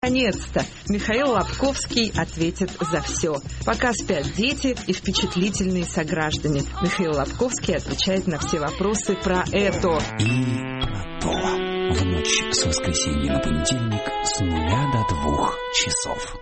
Наконец-то Михаил Лобковский ответит за все. Пока спят дети и впечатлительные сограждане, Михаил Лобковский отвечает на все вопросы про это. И про то. В ночь с воскресенья на понедельник с 0 до 2 часов.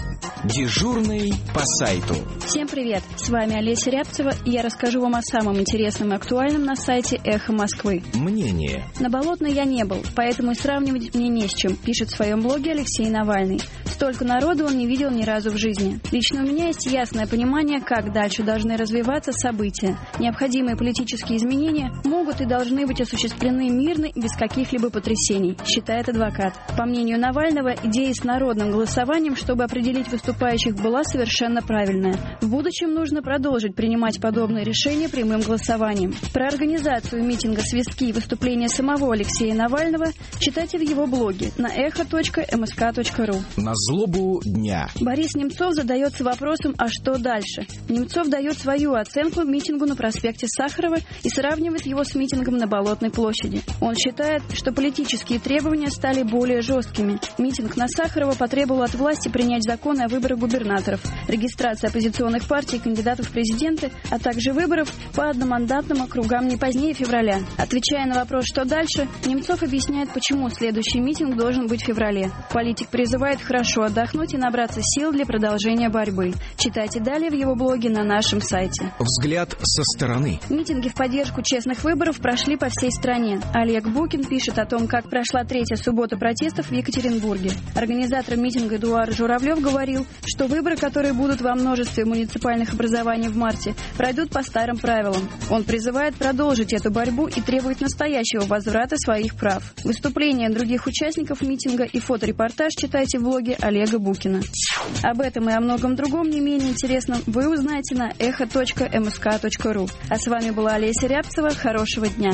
Дежурный по сайту. Всем привет! С вами Олеся Рябцева, и я расскажу вам о самом интересном и актуальном на сайте «Эхо Москвы». Мнение. На Болотной я не был, поэтому и сравнивать мне не с чем, пишет в своем блоге Алексей Навальный. Столько народу он не видел ни разу в жизни. Лично у меня есть ясное понимание, как дальше должны развиваться события. Необходимые политические изменения могут и должны быть осуществлены мирно и без каких-либо потрясений, считает адвокат. По мнению Навального, идея с народным голосованием, чтобы определить выступающих, была совершенно правильная. В будущем нужно продолжить принимать подобные решения прямым голосованием. Про организацию митинга «Свистки» и выступления самого Алексея Навального читайте в его блоге на echo.msk.ru. На злобу дня. Борис Немцов задается вопросом, а что дальше? Немцов дает свою оценку митингу на проспекте Сахарова и сравнивает его с митингом на Болотной площади. Он считает, что политические требования стали более жесткими. Митинг на Сахарова потребовал от власти принять законы о выборах губернаторов, регистрации оппозиционных партий и кандидатов в президенты, а также выборов по одномандатным округам не позднее февраля. Отвечая на вопрос, что дальше, Немцов объясняет, почему следующий митинг должен быть в феврале. Политик призывает хорошо отдохнуть и набраться сил для продолжения борьбы. Читайте далее в его блоге на нашем сайте. Взгляд со стороны. Митинги в поддержку честных выборов прошли по всей стране. Олег Букин пишет о том, как прошла третья суббота протестов в Екатеринбурге. Организатор митинга Эдуард Журавлев говорил, что выборы, которые будут во множестве муниципальных образований в марте, пройдут по старым правилам. Он призывает продолжить эту борьбу и требует настоящего возврата своих прав. Выступления других участников митинга и фоторепортаж читайте в блоге Олега Букина. Об этом и о многом другом не менее интересном вы узнаете на echo.msk.ru. А с вами была Олеся Рябцева. Хорошего дня!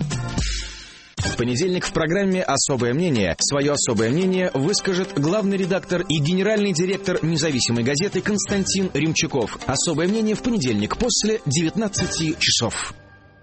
В понедельник в программе «Особое мнение» свое особое мнение выскажет главный редактор и генеральный директор независимой газеты Константин Римчаков. Особое мнение в понедельник после 19 часов.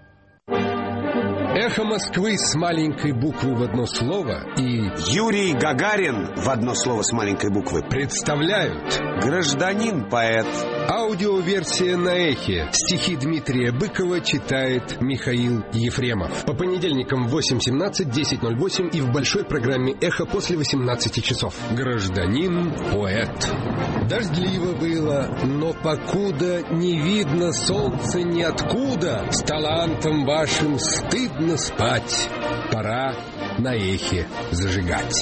«Эхо Москвы» с маленькой буквы в одно слово и Юрий Гагарин в одно слово с маленькой буквы представляют «Гражданин-поэт». Аудиоверсия на Эхе. Стихи Дмитрия Быкова читает Михаил Ефремов. По понедельникам в 8:17, 10:08 и в большой программе «Эхо» после 18 часов. «Гражданин-поэт». Дождливо было, но покуда не видно солнца ниоткуда, с талантом вашим стыдно спать. Пора на Эхе зажигать.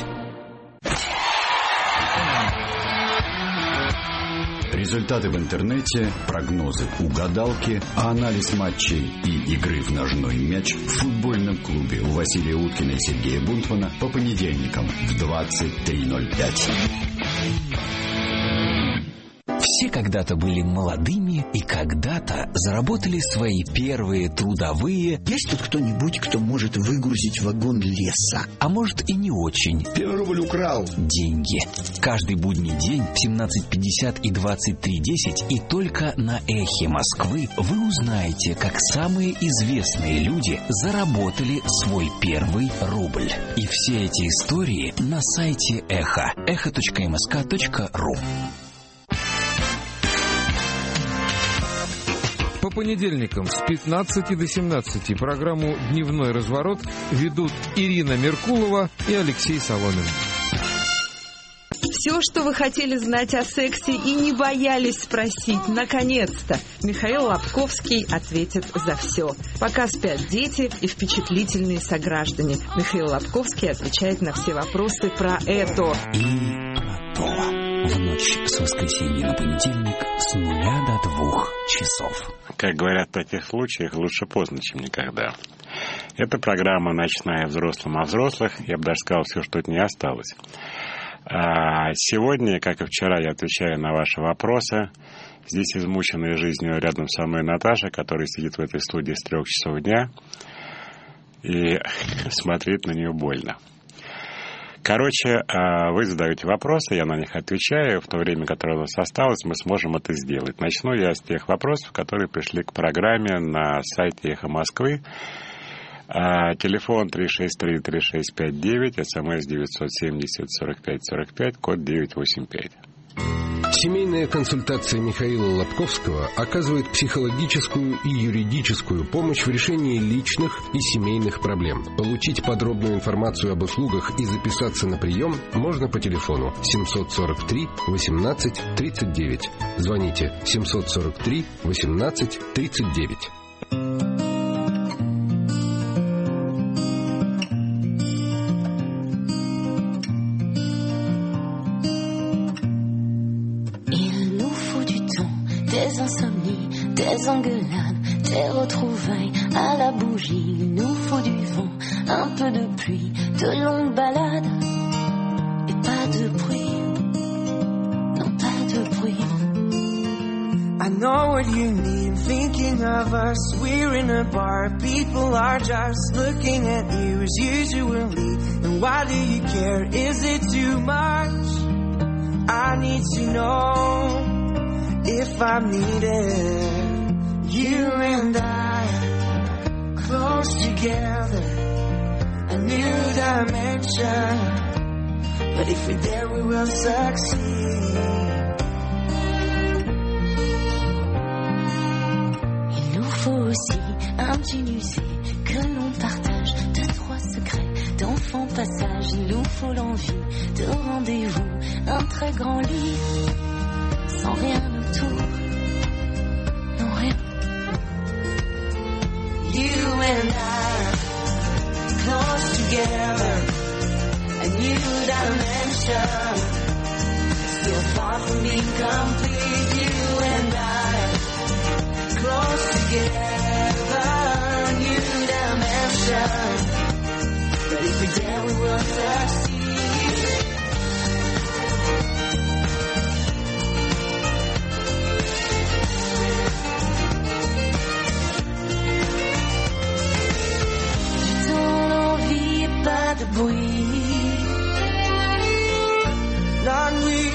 Результаты в интернете, прогнозы угадалки, анализ матчей и игры в ножной мяч в футбольном клубе у Василия Уткина и Сергея Бунтмана по понедельникам в 23:05. Все когда-то были молодыми и когда-то заработали свои первые трудовые. Есть тут кто-нибудь, кто может выгрузить вагон леса? А может и не очень. 1 рубль украл. Деньги. Каждый будний день в 17:50 и 23:10 и только на Эхе Москвы вы узнаете, как самые известные люди заработали свой первый рубль. И все эти истории на сайте Эхо. echo.msk.ru. По понедельникам с 15 до 17 программу «Дневной разворот» ведут Ирина Меркулова и Алексей Соломин. Все, что вы хотели знать о сексе и не боялись спросить, наконец-то Михаил Лобковский ответит за все. Пока спят дети и впечатлительные сограждане, Михаил Лобковский отвечает на все вопросы про это. И про то. В ночь с воскресенья на понедельник с 0 до 2 часов. Как говорят в таких случаях, лучше поздно, чем никогда. Это программа «Ночная взрослым о взрослых». Я бы даже сказал, все, что от нее осталось. Сегодня, как и вчера, я отвечаю на ваши вопросы. Здесь измученная жизнью рядом со мной Наташа, которая сидит в этой студии с 3 часов дня. И смотреть на нее больно. Короче, вы задаете вопросы, я на них отвечаю. В то время, которое у нас осталось, мы сможем это сделать. Начну я с тех вопросов, которые пришли к программе на сайте «Эхо Москвы». Телефон 363-3659, СМС 970-45-45, код 985. Семейная консультация Михаила Лобковского оказывает психологическую и юридическую помощь в решении личных и семейных проблем. Получить подробную информацию об услугах и записаться на прием можно по телефону 743 18 39. Звоните 743 18 39. Des engueulades, des retrouvailles à la bougie. Il nous faut du vent, un peu de pluie, de longues balades et pas de bruit. Non, pas de bruit. I know what you need, thinking of us. We're in a bar, people are just looking at you as usually. And why do you care? Is it too much? I need to know if I'm needed. You and I, close together, a new dimension. But if we're there, we will succeed. Il nous faut aussi un petit musée que l'on partage, deux, trois secrets d'enfants passage. Il nous faut l'envie de rendez-vous, un très grand lit, sans rien autour. You and I, close together, a new dimension. Still far from being complete. You and I, close together, a new dimension. But if we're there, we will succeed. Pas de bruit, la nuit,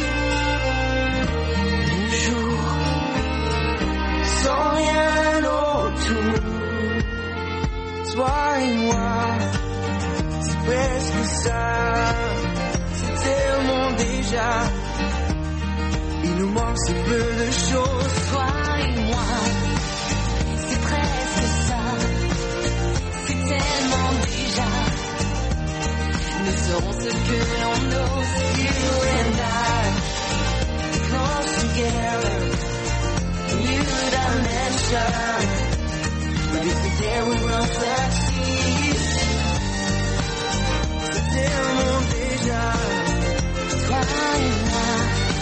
le jour, sans rien autour. Toi et moi, c'est presque ça, c'est tellement déjà. Il nous manque si peu de choses. Toi et moi, c'est presque ça, c'est tellement déjà. Nous serons ce que l'on ose. You and I, close together, new dimension. But if we're there, we will succeed. C'est tellement déjà. Toi et moi,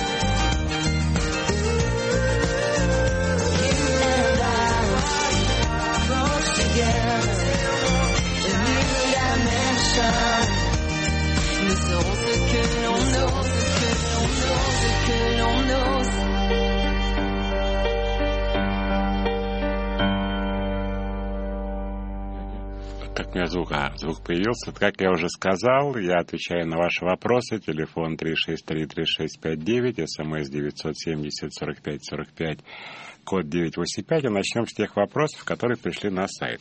you and I, close together, a new dimension. Nous serons ce que l'on ose, ce que l'on ose, ce que l'on ose. Так, у меня звук появился. Как я уже сказал, я отвечаю на ваши вопросы. Телефон 363-3659, СМС 970-45-45, код 985. И начнем с тех вопросов, которые пришли на сайт.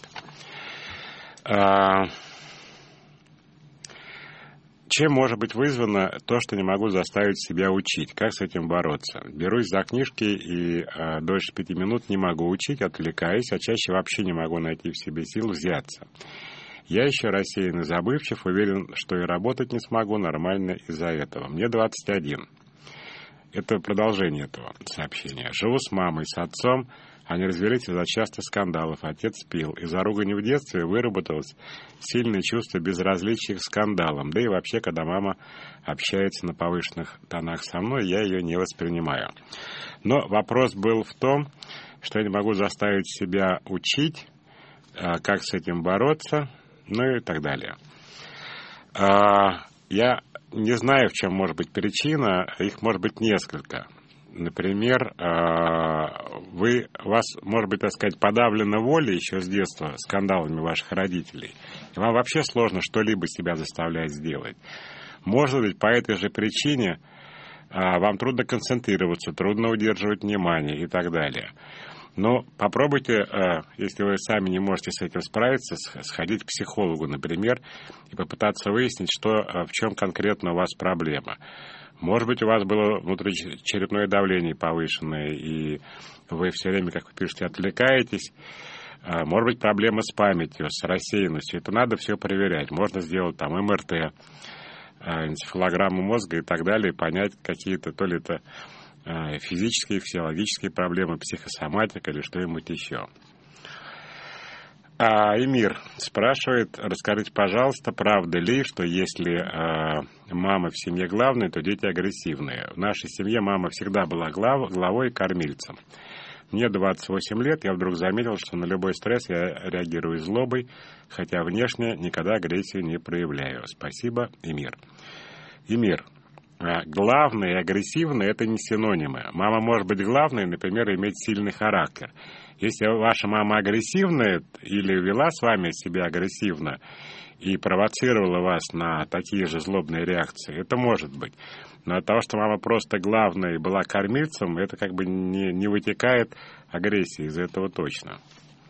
Чем может быть вызвано то, что не могу заставить себя учить? Как с этим бороться? Берусь за книжки и дольше 5 минут не могу учить, отвлекаюсь, а чаще вообще не могу найти в себе сил взяться. Я еще рассеян и забывчив, уверен, что и работать не смогу нормально из-за этого. Мне 21. Это продолжение этого сообщения. Живу с мамой, с отцом. Они развелись из-за частых скандалов. Отец пил. Из-за ругани в детстве выработалось сильное чувство безразличия к скандалам. Да и вообще, когда мама общается на повышенных тонах со мной, я ее не воспринимаю. Но вопрос был в том, что я не могу заставить себя учить, как с этим бороться, ну и так далее. Я не знаю, в чем может быть причина. Их может быть несколько. Например, у вас, может быть, так сказать, подавлена воля еще с детства скандалами ваших родителей. И вам вообще сложно что-либо себя заставлять сделать. Может быть, по этой же причине вам трудно концентрироваться, трудно удерживать внимание и так далее. Но попробуйте, если вы сами не можете с этим справиться, сходить к психологу, например, и попытаться выяснить, в чем конкретно у вас проблема. Может быть, у вас было внутричерепное давление повышенное, и вы все время, как вы пишете, отвлекаетесь. Может быть, проблема с памятью, с рассеянностью. Это надо все проверять. Можно сделать там МРТ, энцефалограмму мозга и так далее, и понять какие-то, то ли это физические, физиологические проблемы, психосоматика или что-нибудь еще. Эмир спрашивает, расскажите, пожалуйста, правда ли, что если мама в семье главная, то дети агрессивные? В нашей семье мама всегда была главой и кормильцем. Мне 28 лет, я вдруг заметил, что на любой стресс я реагирую злобой, хотя внешне никогда агрессию не проявляю. Спасибо, Эмир. Эмир, главное и агрессивное – это не синонимы. Мама может быть главной, например, иметь сильный характер. Если ваша мама агрессивная или вела с вами себя агрессивно и провоцировала вас на такие же злобные реакции, это может быть. Но от того, что мама просто главная и была кормильцем, это как бы не вытекает агрессии из этого точно.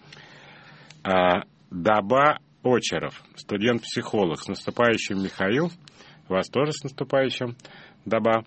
Даба Очеров, студент-психолог. С наступающим, Михаил. Вас тоже с наступающим, Даба.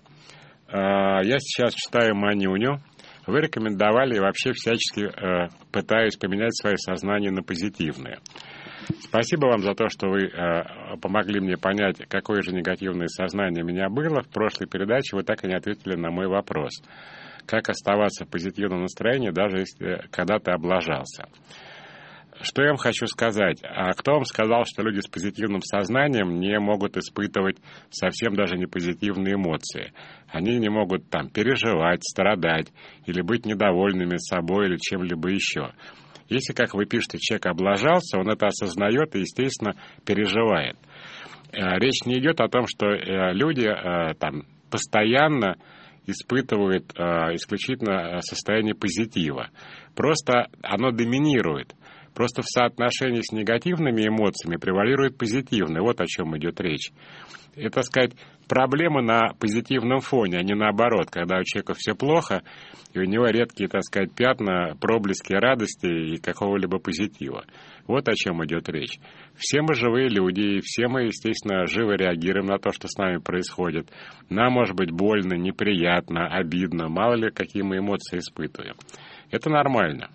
Я сейчас читаю «Манюню». Вы рекомендовали и вообще всячески пытаюсь поменять свое сознание на позитивное. Спасибо вам за то, что вы помогли мне понять, какое же негативное сознание у меня было. В прошлой передаче вы так и не ответили на мой вопрос. Как оставаться в позитивном настроении, даже если когда ты облажался? Что я вам хочу сказать? А кто вам сказал, что люди с позитивным сознанием не могут испытывать совсем даже не позитивные эмоции? Они не могут там переживать, страдать или быть недовольными собой или чем-либо еще. Если, как вы пишете, человек облажался, он это осознает и, естественно, переживает. Речь не идет о том, что люди там постоянно испытывают исключительно состояние позитива. Просто оно доминирует. Просто в соотношении с негативными эмоциями превалирует позитивное. Вот о чем идет речь. Это, так сказать, проблема на позитивном фоне, а не наоборот, когда у человека все плохо, и у него редкие, так сказать, пятна, проблески радости и какого-либо позитива. Вот о чем идет речь. Все мы живые люди, и все мы, естественно, живо реагируем на то, что с нами происходит. Нам может быть больно, неприятно, обидно, мало ли, какие мы эмоции испытываем. Это нормально.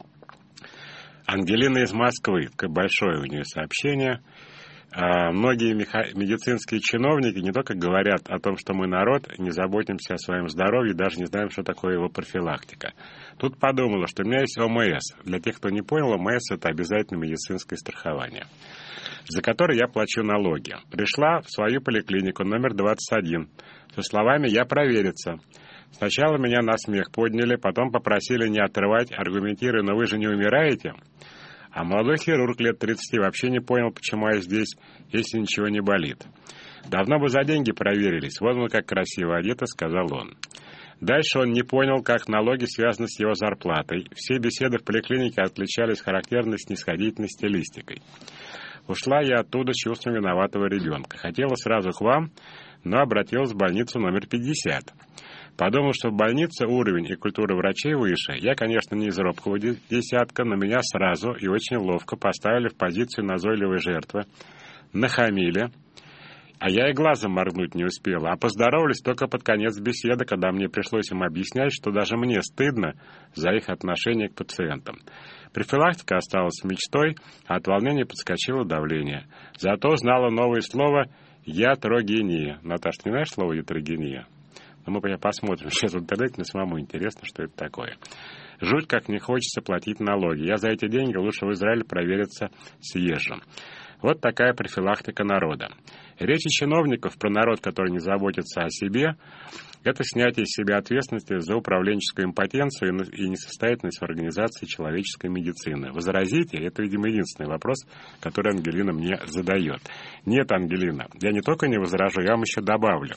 Ангелина из Москвы. Большое у нее сообщение. Многие медицинские чиновники не только говорят о том, что мы народ, не заботимся о своем здоровье, даже не знаем, что такое его профилактика. Тут подумала, что у меня есть ОМС. Для тех, кто не понял, ОМС – это обязательное медицинское страхование, за которое я плачу налоги. Пришла в свою поликлинику номер 21 со словами «я провериться». Сначала меня на смех подняли, потом попросили не отрывать, аргументируя, но вы же не умираете. А молодой хирург лет 30 вообще не понял, почему я здесь, если ничего не болит. Давно бы за деньги проверились, вот он как красиво одето, сказал он. Дальше он не понял, как налоги связаны с его зарплатой. Все беседы в поликлинике отличались характерной снисходительной стилистикой. Ушла я оттуда с чувством виноватого ребенка. Хотела сразу к вам, но обратилась в больницу номер 50. Подумал, что в больнице уровень и культура врачей выше. Я, конечно, не из робкого десятка, но меня сразу и очень ловко поставили в позицию назойливой жертвы, нахамили, а я и глазом моргнуть не успела. А поздоровались только под конец беседы, когда мне пришлось им объяснять, что даже мне стыдно за их отношение к пациентам. Профилактика осталась мечтой, а от волнения подскочило давление. Зато знала новое слово «ятрогения». Наташа, ты знаешь слово «ятрогения»? Мы посмотрим сейчас в интернете, мне самому интересно, что это такое. Жуть, как не хочется платить налоги. Я за эти деньги лучше в Израиль провериться съезжу. Вот такая профилактика народа. Речи чиновников про народ, который не заботится о себе, это снятие с себя ответственности за управленческую импотенцию и несостоятельность в организации человеческой медицины. Возразите, это, видимо, единственный вопрос, который Ангелина мне задает. Нет, Ангелина, я не только не возражу, я вам еще добавлю.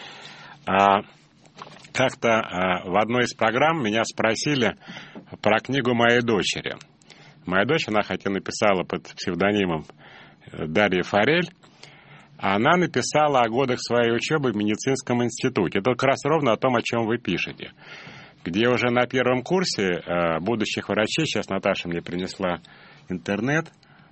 Как-то в одной из программ меня спросили про книгу моей дочери. Моя дочь, она хотя написала под псевдонимом Дарья Форель, а она написала о годах своей учебы в медицинском институте. Это как раз ровно о том, о чем вы пишете. где уже на первом курсе будущих врачей, сейчас Наташа мне принесла интернет,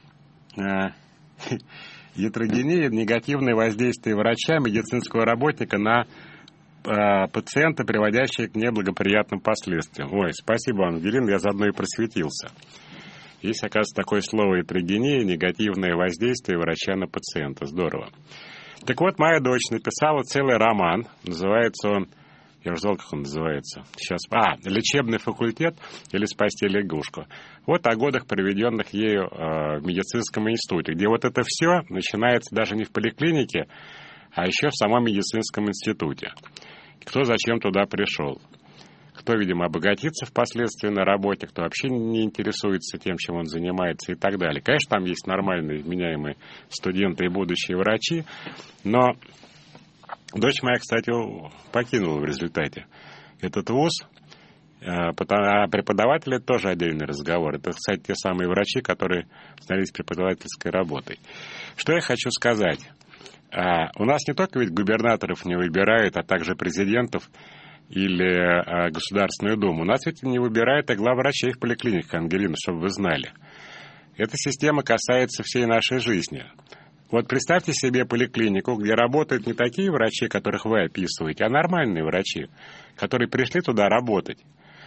ятрогения, негативное воздействие врача, медицинского работника на пациента, приводящие к неблагоприятным последствиям. Ой, спасибо вам, Ангелина, я заодно и просветился. Есть, оказывается, такое слово ятрогения, негативное воздействие врача на пациента. Здорово. Так вот, моя дочь написала целый роман, называется он, я уже забыл, как он называется сейчас, «Лечебный факультет» или «Спасти лягушку». Вот о годах, проведенных ею в медицинском институте, где вот это все начинается даже не в поликлинике, а еще в самом медицинском институте. Кто зачем туда пришел? Кто, видимо, обогатится впоследствии на работе, кто вообще не интересуется тем, чем он занимается и так далее. Конечно, там есть нормальные, вменяемые студенты и будущие врачи, но дочь моя, кстати, покинула в результате этот вуз, а преподаватели тоже отдельный разговор. Это, кстати, те самые врачи, которые занялись преподавательской работой. Что я хочу сказать? У нас не только ведь губернаторов не выбирают, а также президентов или Государственную Думу. У нас ведь не выбирают и главврачей в поликлиниках, Ангелина, чтобы вы знали. Эта система касается всей нашей жизни. Вот представьте себе поликлинику, где работают не такие врачи, которых вы описываете, а нормальные врачи, которые пришли туда работать.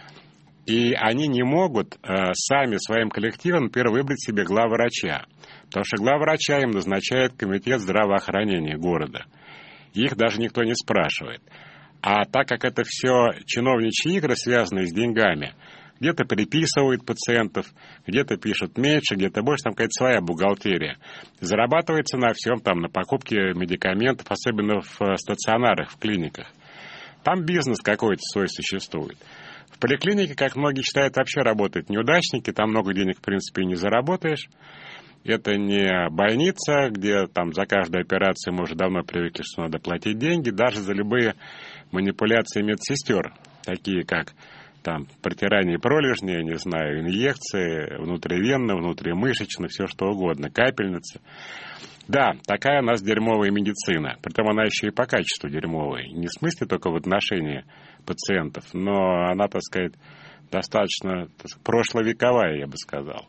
И они не могут сами своим коллективом, например, выбрать себе главврача. Потому что главврача им назначает комитет здравоохранения города. Их даже никто не спрашивает. А так как это все чиновничьи игры, связанные с деньгами, где-то приписывают пациентов, где-то пишут меньше, где-то больше, там какая-то своя бухгалтерия. Зарабатывается на всем, там, на покупке медикаментов, особенно в стационарах, в клиниках. Там бизнес какой-то свой существует. В поликлинике, как многие считают, вообще работают неудачники, там много денег, в принципе, и не заработаешь. Это не больница, где там за каждую операцию мы уже давно привыкли, что надо платить деньги, даже за любые манипуляции медсестер, такие как там протирание пролежней, я не знаю, инъекции, внутривенно, внутримышечно, все что угодно, капельницы. Да, такая у нас дерьмовая медицина, притом она еще и по качеству дерьмовая, не в смысле только в отношении пациентов, но она, так сказать, достаточно прошловековая, я бы сказал.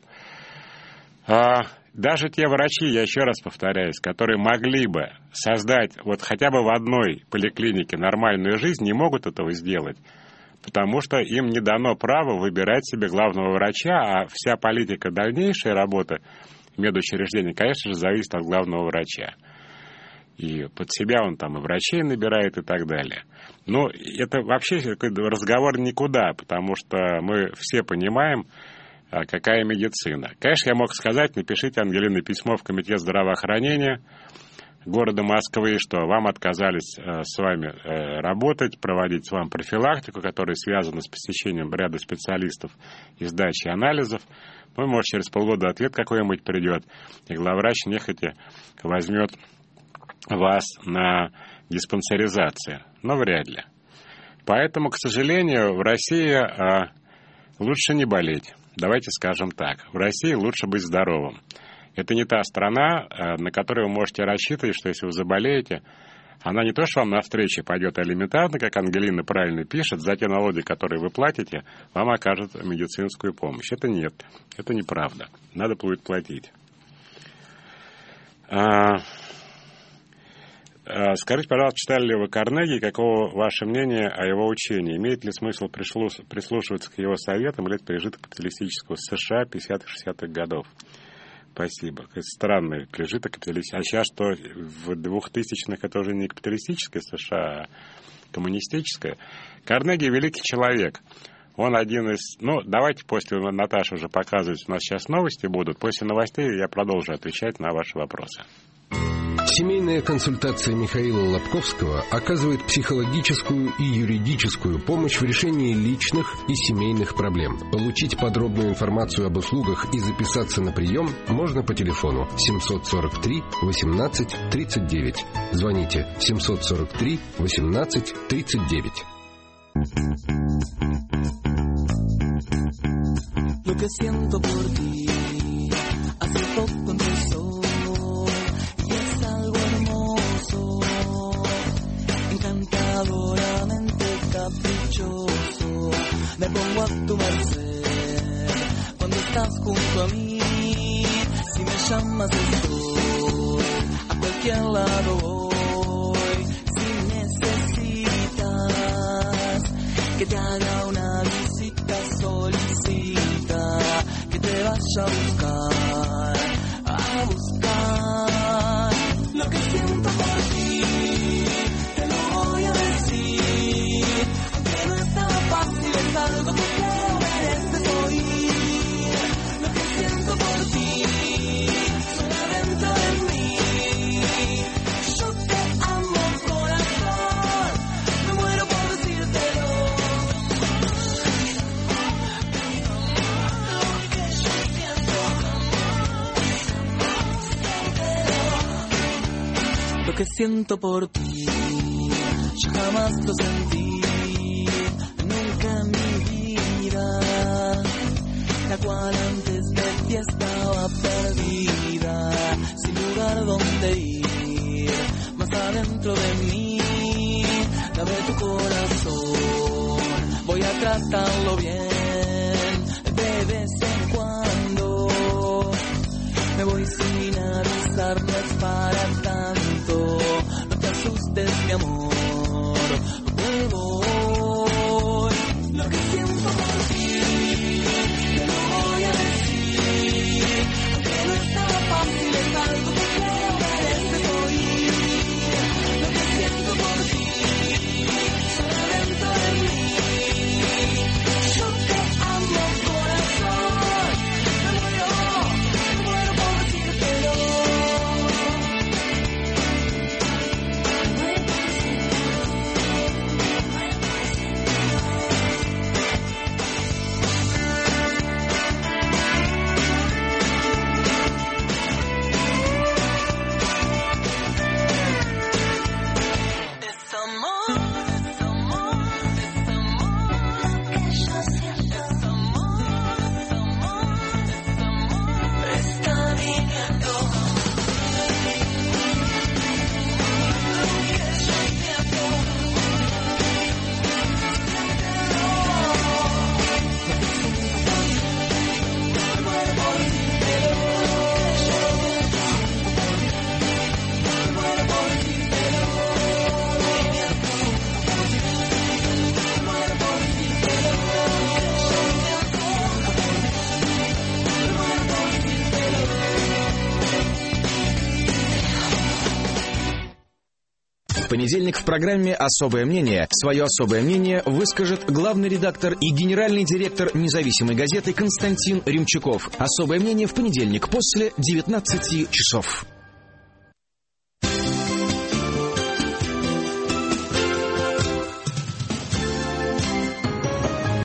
Даже те врачи, я еще раз повторяюсь, которые могли бы создать вот хотя бы в одной поликлинике нормальную жизнь, не могут этого сделать, потому что им не дано право выбирать себе главного врача, а вся политика дальнейшей работы медучреждения, конечно же, зависит от главного врача. И под себя он там и врачей набирает и так далее. Но это вообще разговор никуда, потому что мы все понимаем, какая медицина. Конечно, я мог сказать, напишите, Ангелина, письмо в комитет здравоохранения города Москвы, что вам отказались с вами работать, проводить с вами профилактику, которая связана с посещением ряда специалистов и сдачей анализов. Ну, может, через полгода ответ какой-нибудь придет, и главврач нехотя возьмет вас на диспансеризацию. Но вряд ли. Поэтому, к сожалению, в России лучше не болеть. Давайте скажем так. В России лучше быть здоровым. Это не та страна, на которую вы можете рассчитывать, что если вы заболеете, она не то, что вам навстречу пойдет элементарно, как Ангелина правильно пишет, за те налоги, которые вы платите, вам окажут медицинскую помощь. Это нет. Это неправда. Надо будет платить. Скажите, пожалуйста, читали ли вы Карнеги, каково ваше мнение о его учении? Имеет ли смысл прислушиваться к его советам или это пережиток капиталистического США 50-60-х годов? Спасибо. Это странный пережиток капиталистического. А сейчас что, в 2000-х это уже не капиталистическое США, а коммунистическое? Карнеги великий человек. Он один из... Ну, давайте после Наташи уже показывать, у нас сейчас новости будут. После новостей я продолжу отвечать на ваши вопросы. Семейная консультация Михаила Лобковского оказывает психологическую и юридическую помощь в решении личных и семейных проблем. Получить подробную информацию об услугах и записаться на прием можно по телефону 743 18 39. Звоните 743 18 39. Lo que siento por ti hace poco empezó. Encantadoramente caprichoso. me pongo a tu merced. Cuando estás junto a mí, si me llamas estoy, a cualquier lado voy. Si necesitas que te haga una visita, solicita que te vaya a buscar lo que siento por ti, te lo voy a decir, aunque no es tan fácil, es algo que creo mereces oír. Lo que siento por ti suena dentro de mí, yo te amo corazón, me muero por decírtelo. Lo que siento por ti, yo jamás lo sentí, nunca en mi vida, la cual antes de ti estaba perdida, sin lugar donde ir, más adentro de mí, dame tu corazón, voy a tratarlo bien, de vez en cuando, me voy sin avisar, no es para tanto, no te asustes mi amor, voy, lo que siento por ti, te lo voy a decir, aunque no es tan fácil, es algo que creo mereces oír. Lo que siento por ti suena dentro de mí, yo te amo corazón, me muero por decírtelo. В понедельник в программе «Особое мнение» свое особое мнение выскажет главный редактор и генеральный директор независимой газеты Константин Римчаков. Особое мнение в понедельник после 19 часов.